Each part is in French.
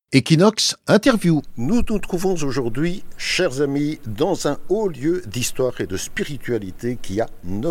Equinox Interview. Nous nous trouvons aujourd'hui, chers amis, dans un haut lieu d'histoire et de spiritualité qui a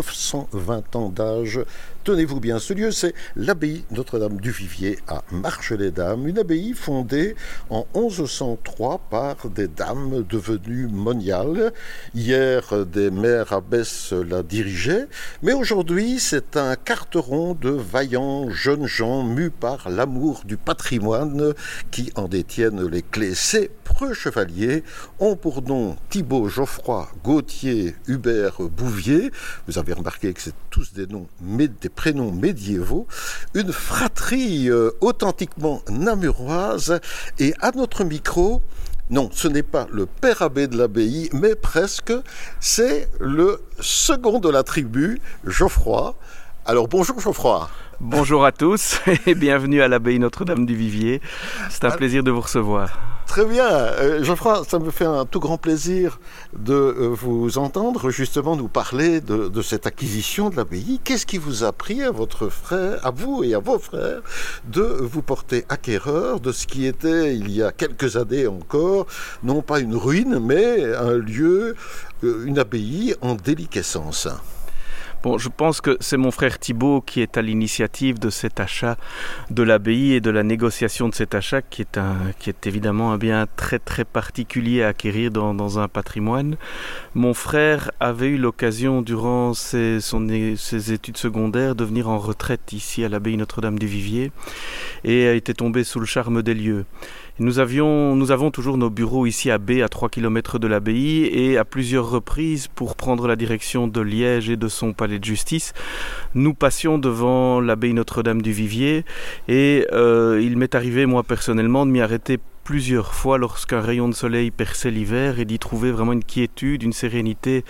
920 ans d'âge. Tenez-vous bien, ce lieu, c'est l'abbaye Notre-Dame du Vivier à Marche-les-Dames, une abbaye fondée en 1103 par des dames devenues moniales. Hier, des mères abbesses la dirigeaient, mais aujourd'hui, c'est un carteron de vaillants jeunes gens mus par l'amour du patrimoine qui en détiennent les clés. Ces preux chevaliers ont pour nom Thibaut, Geoffroy, Gauthier, Hubert, Bouvier. Vous avez remarqué que c'est tous des prénoms médiévaux. Une fratrie authentiquement namuroise. Et à notre micro, non, ce n'est pas le père abbé de l'abbaye, mais presque, c'est le second de la tribu, Geoffroy. Alors bonjour Geoffroy. Bonjour à tous et bienvenue à l'abbaye Notre-Dame du Vivier. C'est un plaisir de vous recevoir. Très bien. Geoffroy, ça me fait un tout grand plaisir de vous entendre justement nous parler de cette acquisition de l'abbaye. Qu'est-ce qui vous a pris à votre frère, à vous et à vos frères, de vous porter acquéreur de ce qui était, il y a quelques années encore, non pas une ruine, mais un lieu, une abbaye en déliquescence? Bon, je pense que c'est mon frère Thibaut qui est à l'initiative de cet achat de l'abbaye et de la négociation de cet achat qui est évidemment un bien très très particulier à acquérir dans un patrimoine. Mon frère avait eu l'occasion durant ses études secondaires de venir en retraite ici à l'abbaye Notre-Dame du Vivier et a été tombé sous le charme des lieux. Nous avons toujours nos bureaux ici à B, à 3 km de l'abbaye, et à plusieurs reprises, pour prendre la direction de Liège et de son palais de justice, nous passions devant l'abbaye Notre-Dame du Vivier, et il m'est arrivé, moi personnellement, de m'y arrêter plusieurs fois lorsqu'un rayon de soleil perçait l'hiver et d'y trouver vraiment une quiétude, une sérénité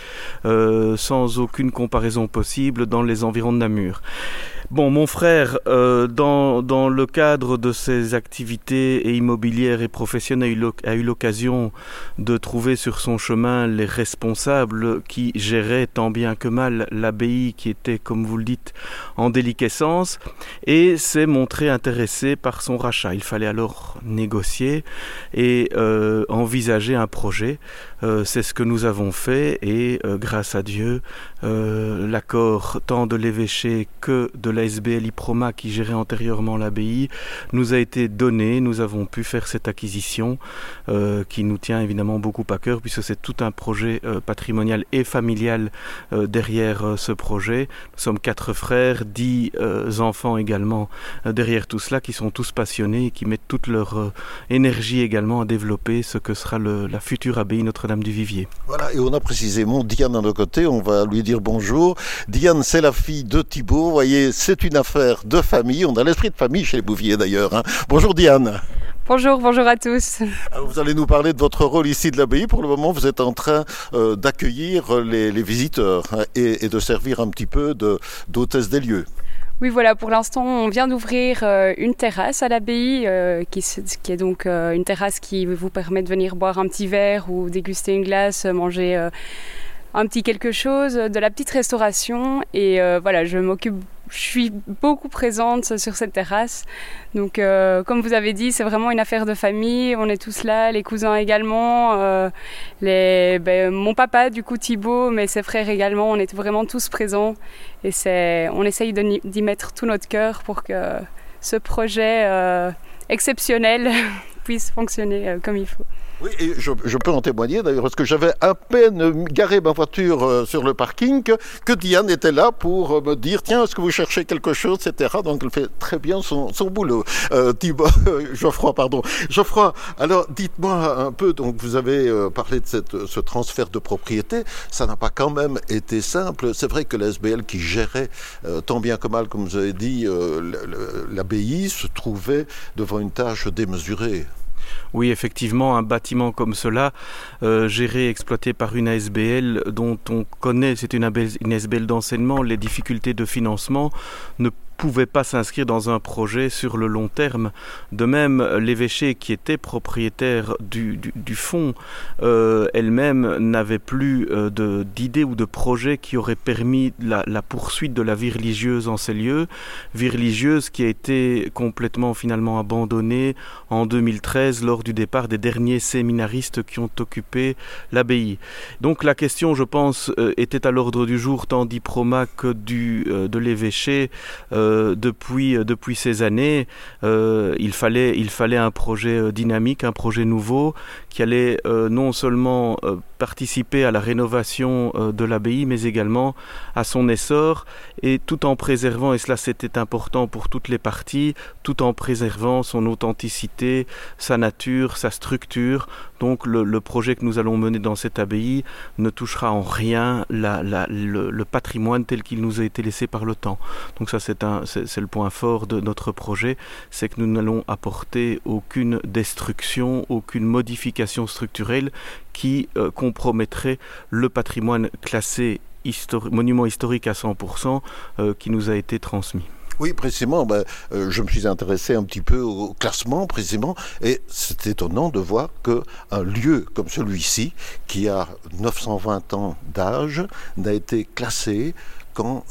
sans aucune comparaison possible dans les environs de Namur. Bon, mon frère, dans le cadre de ses activités immobilières et professionnelles, a eu l'occasion de trouver sur son chemin les responsables qui géraient tant bien que mal l'abbaye qui était, comme vous le dites, en déliquescence et s'est montré intéressé par son rachat. Il fallait alors négocier et envisager un projet. C'est ce que nous avons fait et grâce à Dieu, l'accord tant de l'évêché que de la SBL Iproma qui gérait antérieurement l'abbaye nous a été donné. Nous avons pu faire cette acquisition qui nous tient évidemment beaucoup à cœur puisque c'est tout un projet patrimonial et familial derrière ce projet. Nous sommes 4 frères, 10 enfants également derrière tout cela qui sont tous passionnés et qui mettent toute leur énergie également à développer ce que sera la future abbaye Notre-Dame du Vivier. Voilà, et on a précisément Diane à nos côtés, on va lui dire bonjour. Diane, c'est la fille de Thibaut, vous voyez, c'est une affaire de famille, on a l'esprit de famille chez les Bouvier d'ailleurs. Hein. Bonjour Diane. Bonjour à tous. Alors, vous allez nous parler de votre rôle ici de l'abbaye. Pour le moment, vous êtes en train d'accueillir les visiteurs et de servir un petit peu d'hôtesse des lieux. Oui, voilà, pour l'instant, on vient d'ouvrir une terrasse à l'abbaye, qui est donc une terrasse qui vous permet de venir boire un petit verre ou déguster une glace, manger un petit quelque chose, de la petite restauration. Et voilà, je suis beaucoup présente sur cette terrasse. Donc, comme vous avez dit, c'est vraiment une affaire de famille. On est tous là, les cousins également, mon papa, du coup Thibaut, mais ses frères également. On est vraiment tous présents et on essaye d'y mettre tout notre cœur pour que ce projet exceptionnel puisse fonctionner comme il faut. Oui, et je peux en témoigner d'ailleurs, parce que j'avais à peine garé ma voiture sur le parking que Diane était là pour me dire « Tiens, est-ce que vous cherchez quelque chose ?» etc. Donc elle fait très bien son boulot. Geoffroy, pardon. Geoffroy, alors dites-moi un peu, donc vous avez parlé de ce transfert de propriété, ça n'a pas quand même été simple. C'est vrai que la SBL qui gérait tant bien que mal, comme vous avez dit, l'abbaye se trouvait devant une tâche démesurée. Oui, effectivement, un bâtiment comme cela, géré et exploité par une ASBL dont on connaît, c'est une ASBL d'enseignement, les difficultés de financement, ne pouvait pas s'inscrire dans un projet sur le long terme. De même, l'évêché qui était propriétaire du fonds elle-même n'avait plus d'idées ou de projets qui auraient permis la poursuite de la vie religieuse en ces lieux, vie religieuse qui a été complètement finalement abandonnée en 2013 lors du départ des derniers séminaristes qui ont occupé l'abbaye. Donc la question, je pense, était à l'ordre du jour tant d'Iproma que de l'évêché depuis ces années. Il fallait un projet dynamique, un projet nouveau qui allait non seulement participer à la rénovation de l'abbaye, mais également à son essor, et tout en préservant, et cela c'était important pour toutes les parties, tout en préservant son authenticité, sa nature, sa structure. Donc le projet que nous allons mener dans cette abbaye ne touchera en rien le patrimoine tel qu'il nous a été laissé par le temps. Donc ça c'est le point fort de notre projet, c'est que nous n'allons apporter aucune destruction, aucune modification structurelle qui compromettrait le patrimoine classé monument historique à 100% qui nous a été transmis. Oui, précisément, je me suis intéressé un petit peu au classement, précisément, et c'est étonnant de voir qu'un lieu comme celui-ci, qui a 920 ans d'âge, n'a été classé qu'en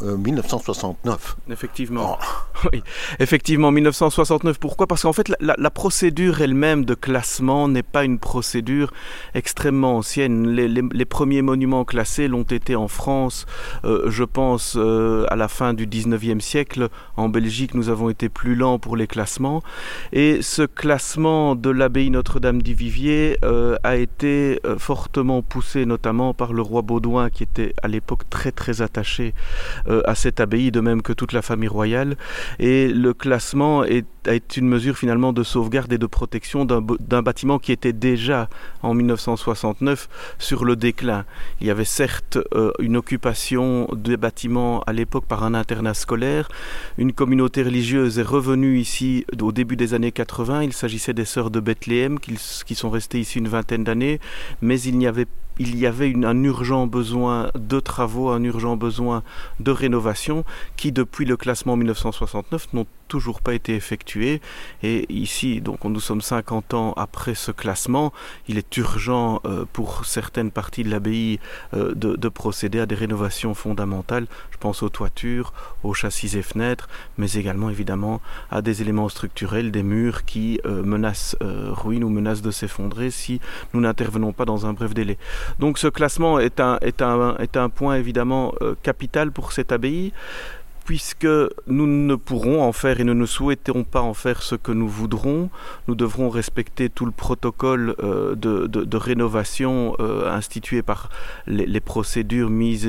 1969. Effectivement. Oh. Oui, effectivement, 1969. Pourquoi ? Parce qu'en fait, la procédure elle-même de classement n'est pas une procédure extrêmement ancienne. Les premiers monuments classés l'ont été en France, je pense, à la fin du 19e siècle. En Belgique, nous avons été plus lents pour les classements. Et ce classement de l'abbaye Notre-Dame du Vivier a été fortement poussé, notamment par le roi Baudouin, qui était à l'époque très très attaché à cette abbaye, de même que toute la famille royale. Et le classement a été une mesure finalement de sauvegarde et de protection d'un bâtiment qui était déjà en 1969 sur le déclin. Il y avait certes une occupation des bâtiments à l'époque par un internat scolaire. Une communauté religieuse est revenue ici au début des années 80. Il s'agissait des sœurs de Bethléem qui sont restées ici une vingtaine d'années, mais il y avait un urgent besoin de travaux, un urgent besoin de rénovation qui, depuis le classement 1969, n'ont toujours pas été effectués. Et ici, donc, nous sommes 50 ans après ce classement. Il est urgent pour certaines parties de l'abbaye de procéder à des rénovations fondamentales. Je pense aux toitures, aux châssis et fenêtres, mais également évidemment à des éléments structurels, des murs qui menacent ruine ou menacent de s'effondrer si nous n'intervenons pas dans un bref délai. Donc ce classement est un point évidemment capital pour cette abbaye, puisque nous ne pourrons en faire et nous ne souhaiterons pas en faire ce que nous voudrons. Nous devrons respecter tout le protocole de rénovation institué par les procédures mises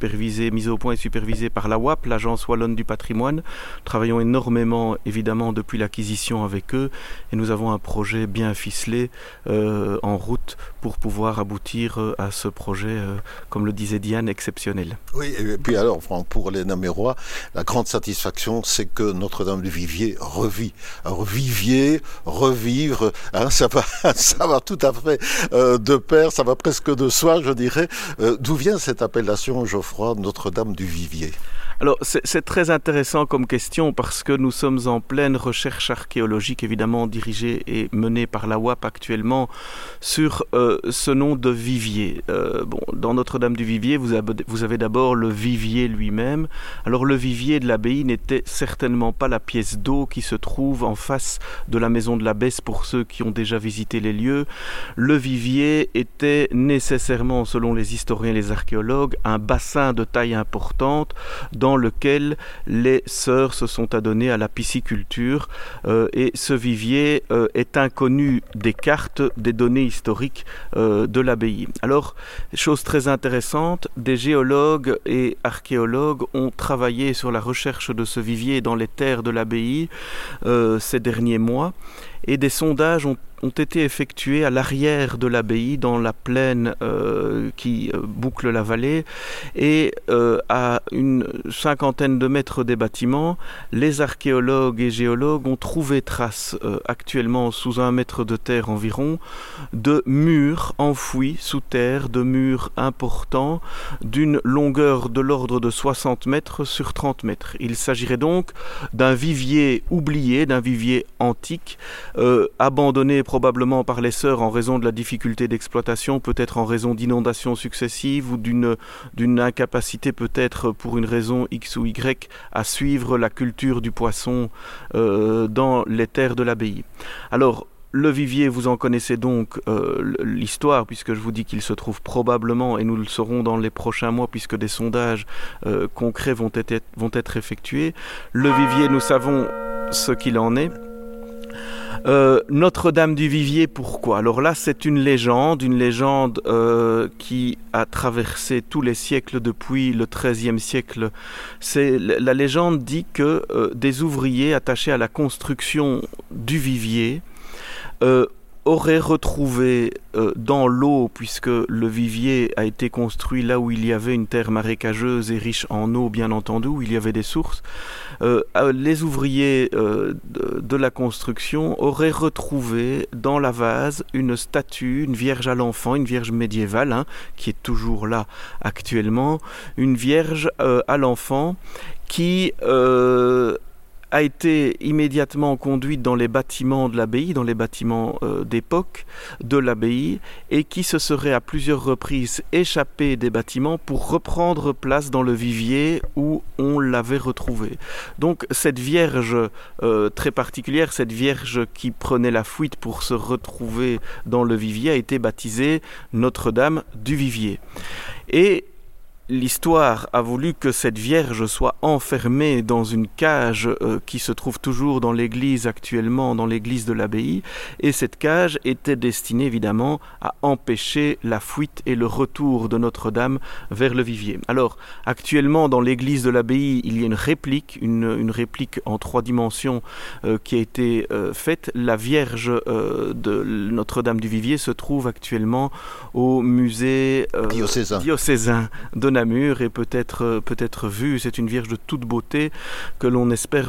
au point et supervisées par la WAP, l'Agence Wallonne du Patrimoine. Nous travaillons énormément, évidemment, depuis l'acquisition avec eux, et nous avons un projet bien ficelé en route pour pouvoir aboutir à ce projet, comme le disait Diane, exceptionnel. Oui, et puis alors, pour les Namérois, la grande satisfaction, c'est que Notre-Dame du Vivier revit. Un vivier, revivre, ça va tout à fait de pair, ça va presque de soi, je dirais. D'où vient cette appellation, Geoffroy, Notre-Dame du Vivier ? Alors, c'est très intéressant comme question parce que nous sommes en pleine recherche archéologique, évidemment dirigée et menée par la WAP actuellement, sur ce nom de vivier. Dans Notre-Dame du Vivier, vous avez d'abord le vivier lui-même. Alors, le vivier de l'abbaye n'était certainement pas la pièce d'eau qui se trouve en face de la maison de l'abbesse pour ceux qui ont déjà visité les lieux. Le vivier était nécessairement, selon les historiens et les archéologues, un bassin de taille importante dans lequel les sœurs se sont adonnées à la pisciculture, et ce vivier est inconnu des cartes, des données historiques de l'abbaye. Alors, chose très intéressante, des géologues et archéologues ont travaillé sur la recherche de ce vivier dans les terres de l'abbaye ces derniers mois, et des sondages ont ont été effectués à l'arrière de l'abbaye, dans la plaine qui boucle la vallée, et à une cinquantaine de mètres des bâtiments, les archéologues et géologues ont trouvé trace, actuellement sous 1 mètre de terre environ, de murs enfouis sous terre, de murs importants, d'une longueur de l'ordre de 60 mètres sur 30 mètres. Il s'agirait donc d'un vivier oublié, d'un vivier antique, abandonné probablement par les sœurs en raison de la difficulté d'exploitation, peut-être en raison d'inondations successives ou d'une incapacité peut-être pour une raison X ou Y à suivre la culture du poisson dans les terres de l'abbaye. Alors, le vivier, vous en connaissez donc l'histoire, puisque je vous dis qu'il se trouve probablement, et nous le saurons dans les prochains mois, puisque des sondages concrets vont être effectués. Le vivier, nous savons ce qu'il en est. Notre-Dame du Vivier, pourquoi? Alors là, c'est une légende qui a traversé tous les siècles depuis le XIIIe siècle. La légende dit que des ouvriers attachés à la construction du vivier aurait retrouvé dans l'eau, puisque le vivier a été construit là où il y avait une terre marécageuse et riche en eau, bien entendu, où il y avait des sources, les ouvriers de la construction auraient retrouvé dans la vase une statue, une vierge à l'enfant, une vierge médiévale, qui est toujours là actuellement, une vierge à l'enfant qui a été immédiatement conduite dans les bâtiments de l'abbaye, dans les bâtiments d'époque de l'abbaye, et qui se serait à plusieurs reprises échappée des bâtiments pour reprendre place dans le vivier où on l'avait retrouvée. Donc cette vierge très particulière, cette vierge qui prenait la fuite pour se retrouver dans le vivier, a été baptisée Notre-Dame du Vivier. Et l'histoire a voulu que cette vierge soit enfermée dans une cage qui se trouve toujours dans l'église actuellement, dans l'église de l'abbaye, et cette cage était destinée évidemment à empêcher la fuite et le retour de Notre-Dame vers le vivier. Alors actuellement dans l'église de l'abbaye, il y a une réplique en 3 dimensions qui a été faite. La vierge de Notre-Dame du Vivier se trouve actuellement au musée diocésain de Namur et peut-être vue. C'est une vierge de toute beauté que l'on espère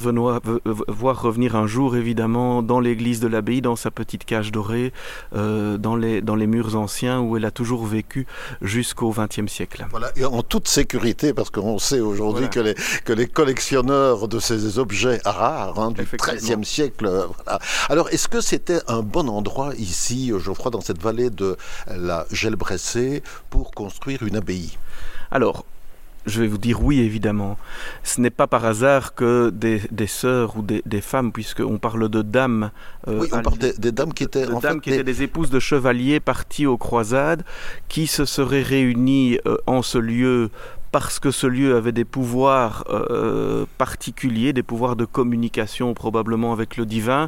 voir revenir un jour évidemment dans l'église de l'abbaye, dans sa petite cage dorée, dans les murs anciens où elle a toujours vécu jusqu'au XXe siècle. Voilà, et en toute sécurité, parce qu'on sait aujourd'hui que les collectionneurs de ces objets rares du XIIIe siècle. Voilà. Alors, est-ce que c'était un bon endroit ici, Geoffroy, dans cette vallée de la Gelbressée, pour construire une abbaye? Alors, je vais vous dire oui, évidemment. Ce n'est pas par hasard que des sœurs ou des femmes, puisqu'on parle de dames... oui, on parle des dames qui étaient... étaient des épouses de chevaliers partis aux croisades, qui se seraient réunies en ce lieu parce que ce lieu avait des pouvoirs particuliers, des pouvoirs de communication probablement avec le divin,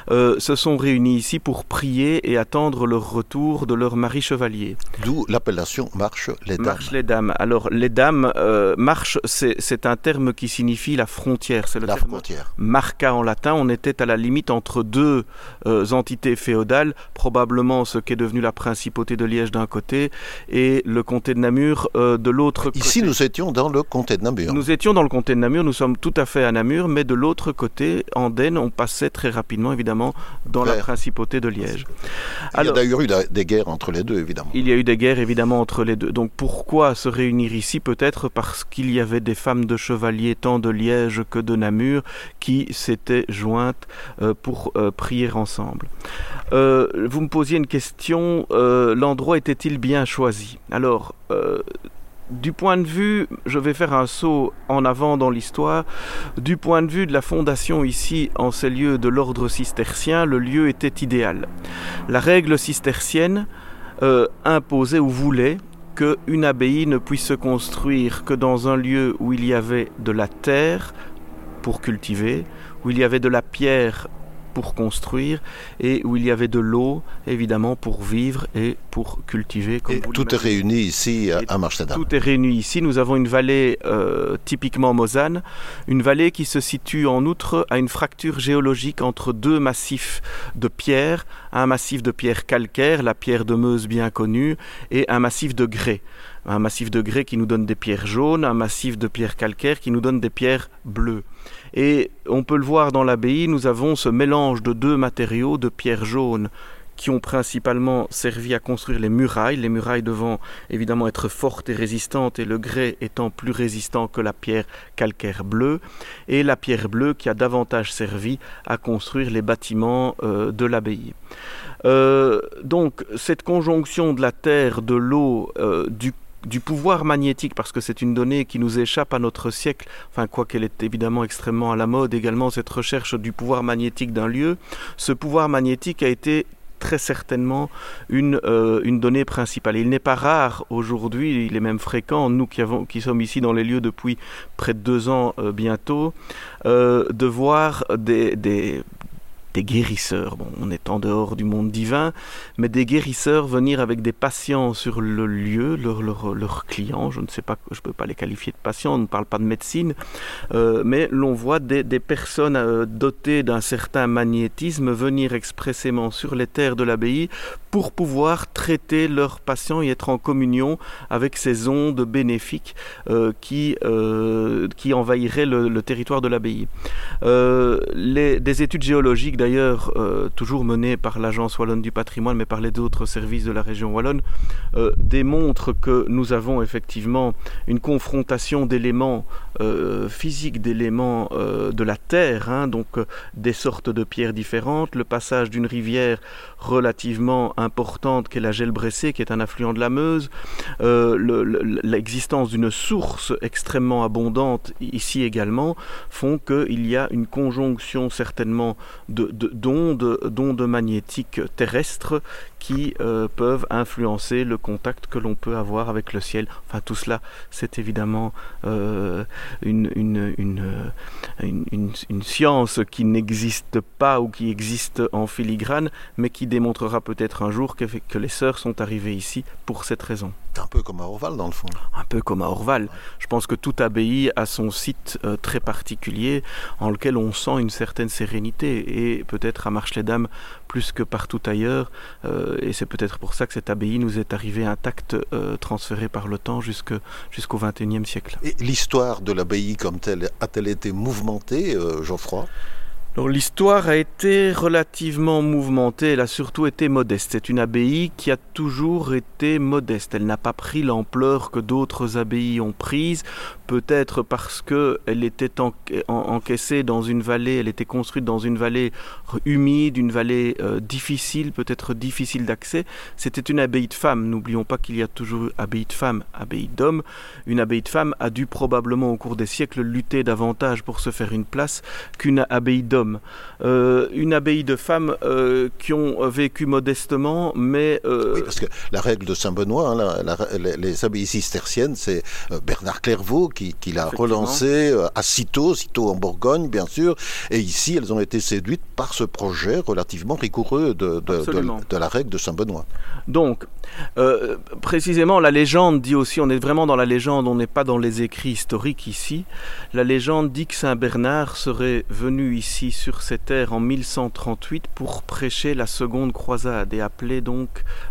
se sont réunis ici pour prier et attendre le retour de leur mari chevalier. D'où l'appellation Marche les Dames. Marche les Dames. Alors les Dames, marche, c'est un terme qui signifie la frontière. C'est le terme frontière. Marca en latin. On était à la limite entre 2 entités féodales, probablement ce qu'est devenu la principauté de Liège d'un côté et le comté de Namur de l'autre côté. Ici, nous étions dans le comté de Namur. Nous étions dans le comté de Namur, nous sommes tout à fait à Namur, mais de l'autre côté, en Denne, on passait très rapidement, évidemment, dans la principauté de Liège. Il y a d'ailleurs eu des guerres entre les deux, évidemment. Il y a eu des guerres, évidemment, entre les deux. Donc pourquoi se réunir ici? Peut-être parce qu'il y avait des femmes de chevaliers, tant de Liège que de Namur, qui s'étaient jointes pour prier ensemble. Vous me posiez une question, l'endroit était-il bien choisi? Alors... du point de vue, je vais faire un saut en avant dans l'histoire, du point de vue de la fondation ici, en ces lieux de l'ordre cistercien, le lieu était idéal. La règle cistercienne imposait ou voulait qu'une abbaye ne puisse se construire que dans un lieu où il y avait de la terre pour cultiver, où il y avait de la pierre pour construire et où il y avait de l'eau, évidemment, pour vivre et pour cultiver. Et tout est réuni ici à Marsteddam. Tout est réuni ici. Nous avons une vallée typiquement mosane, une vallée qui se situe en outre à une fracture géologique entre deux massifs de pierres, un massif de pierre calcaire, la pierre de Meuse bien connue, et un massif de grès. Un massif de grès qui nous donne des pierres jaunes, un massif de pierres calcaires qui nous donne des pierres bleues. Et on peut le voir dans l'abbaye, nous avons ce mélange de deux matériaux, de pierres jaunes, qui ont principalement servi à construire les murailles devant évidemment être fortes et résistantes, et le grès étant plus résistant que la pierre calcaire bleue, et la pierre bleue qui a davantage servi à construire les bâtiments de l'abbaye. Donc cette conjonction de la terre, de l'eau, du pouvoir magnétique, parce que c'est une donnée qui nous échappe à notre siècle, enfin quoiqu'elle est évidemment extrêmement à la mode également, cette recherche du pouvoir magnétique d'un lieu. Ce pouvoir magnétique a été très certainement une donnée principale. Il n'est pas rare aujourd'hui, il est même fréquent, nous qui sommes ici dans les lieux depuis près de 2 ans bientôt, de voir des guérisseurs, bon, on est en dehors du monde divin, mais des guérisseurs venir avec des patients sur le lieu, leurs clients, je ne sais pas, je ne peux pas les qualifier de patients, on ne parle pas de médecine, mais l'on voit des personnes dotées d'un certain magnétisme venir expressément sur les terres de l'abbaye pour pouvoir traiter leurs patients et être en communion avec ces ondes bénéfiques qui envahiraient le territoire de l'abbaye. Des études géologiques d'ailleurs, toujours menées par l'Agence wallonne du patrimoine, mais par les autres services de la région wallonne, démontrent que nous avons effectivement une confrontation d'éléments physiques, d'éléments de la terre, donc des sortes de pierres différentes, le passage d'une rivière relativement importante qu'est la Gelbressée, qui est un affluent de la Meuse, l'existence d'une source extrêmement abondante ici également, font qu'il y a une conjonction certainement d'ondes magnétiques terrestres qui peuvent influencer le contact que l'on peut avoir avec le ciel. Enfin, tout cela, c'est évidemment une science qui n'existe pas ou qui existe en filigrane, mais qui démontrera peut-être un jour que les sœurs sont arrivées ici pour cette raison. C'est un peu comme à Orval, dans le fond. Un peu comme à Orval. Je pense que toute abbaye a son site très particulier en lequel on sent une certaine sérénité, et peut-être à Marsteddam plus que partout ailleurs, et c'est peut-être pour ça que cette abbaye nous est arrivée intacte, transférée par le temps jusqu'au XXIe siècle. Et l'histoire de l'abbaye comme telle, a-t-elle été mouvementée, Geoffroy ? Alors, l'histoire a été relativement mouvementée, elle a surtout été modeste. C'est une abbaye qui a toujours été modeste. Elle n'a pas pris l'ampleur que d'autres abbayes ont prise, peut-être parce qu'elle était encaissée dans une vallée, elle était construite dans une vallée humide, une vallée difficile, peut-être difficile d'accès. C'était une abbaye de femmes. N'oublions pas qu'il y a toujours eu abbaye de femmes, abbaye d'hommes. Une abbaye de femmes a dû probablement au cours des siècles lutter davantage pour se faire une place qu'une abbaye d'hommes. Une abbaye de femmes qui ont vécu modestement, mais... Oui, parce que la règle de Saint-Benoît, les abbayes cisterciennes, c'est Bernard Clairvaux qui l'a relancée à Cîteaux en Bourgogne, bien sûr, et ici, elles ont été séduites par ce projet relativement rigoureux de la règle de Saint-Benoît. Donc, précisément, la légende dit aussi, on est vraiment dans la légende, on n'est pas dans les écrits historiques ici, la légende dit que Saint-Bernard serait venu ici sur ces terres en 1138 pour prêcher la seconde croisade et appeler donc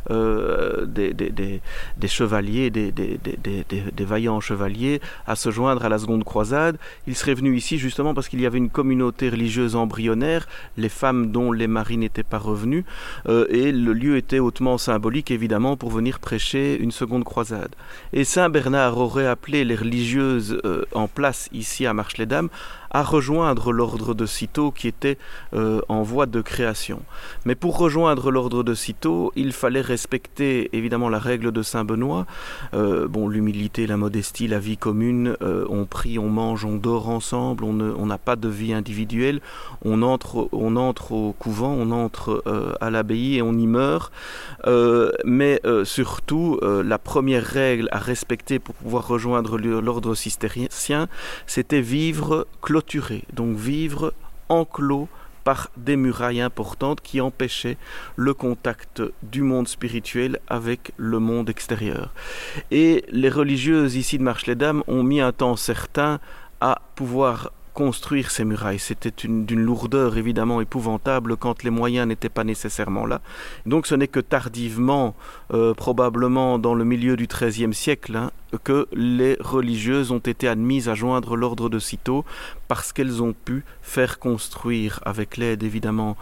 des chevaliers, des vaillants chevaliers à se joindre à la seconde croisade. Il serait venu ici justement parce qu'il y avait une communauté religieuse embryonnaire, les femmes dont les maris n'étaient pas revenus, et le lieu était hautement symbolique évidemment pour venir prêcher une seconde croisade. Et Saint Bernard aurait appelé les religieuses en place ici à Marsteddam à rejoindre l'ordre de Cîteaux qui était en voie de création. Mais pour rejoindre l'ordre de Cîteaux, il fallait respecter évidemment la règle de Saint-Benoît. L'humilité, la modestie, la vie commune, on prie, on mange, on dort ensemble, on n'a pas de vie individuelle, on entre au couvent, on entre à l'abbaye et on y meurt. Mais surtout, la première règle à respecter pour pouvoir rejoindre l'ordre cistercien, c'était vivre clôturé, donc vivre enclos par des murailles importantes qui empêchaient le contact du monde spirituel avec le monde extérieur. Et les religieuses ici de Marche-les-Dames ont mis un temps certain à pouvoir construire ces murailles. C'était d'une lourdeur évidemment épouvantable quand les moyens n'étaient pas nécessairement là. Donc ce n'est que tardivement, probablement dans le milieu du XIIIe siècle, que les religieuses ont été admises à joindre l'ordre de Cîteaux parce qu'elles ont pu faire construire, avec l'aide évidemment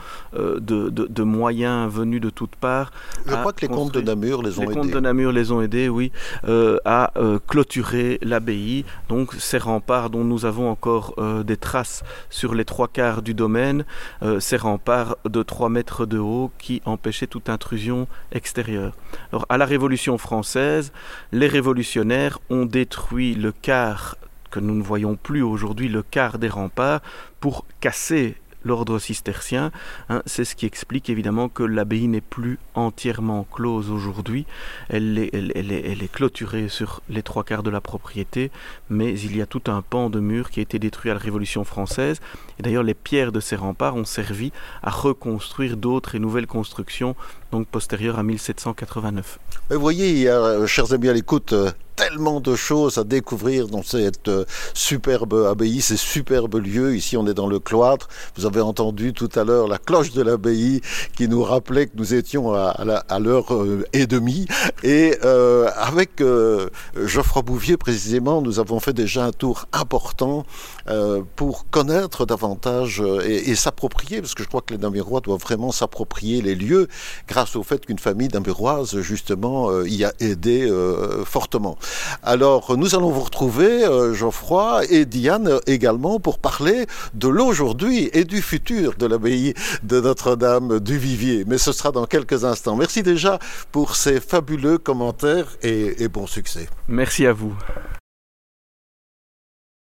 de moyens venus de toutes parts. Je crois que les comtes de Namur les ont aidés. Les comtes de Namur les ont aidés, oui, à clôturer l'abbaye. Donc ces remparts dont nous avons encore des traces sur les 3/4 du domaine, ces remparts de 3 mètres de haut qui empêchaient toute intrusion extérieure. Alors à la Révolution française, les révolutionnaires ont détruit le quart, que nous ne voyons plus aujourd'hui, le quart des remparts pour casser l'ordre cistercien. C'est ce qui explique évidemment que l'abbaye n'est plus entièrement close aujourd'hui. Elle est clôturée sur les 3/4 de la propriété, mais il y a tout un pan de mur qui a été détruit à la Révolution française. Et d'ailleurs, les pierres de ces remparts ont servi à reconstruire d'autres et nouvelles constructions, donc postérieures à 1789. Vous voyez, il y a, chers amis à l'écoute, tellement de choses à découvrir dans cette superbe abbaye, ces superbes lieux. Ici, on est dans le cloître. Vous avez entendu tout à l'heure la cloche de l'abbaye qui nous rappelait que nous étions à l'heure et demie. Et avec Geoffroy Bouvier, précisément, nous avons fait déjà un tour important pour connaître davantage et s'approprier, parce que je crois que les Namurois doivent vraiment s'approprier les lieux grâce au fait qu'une famille namuroise, justement, y a aidé fortement. Alors, nous allons vous retrouver, Geoffroy et Diane également, pour parler de l'aujourd'hui et du futur de l'abbaye de Notre-Dame du Vivier. Mais ce sera dans quelques instants. Merci déjà pour ces fabuleux commentaires et bon succès. Merci à vous.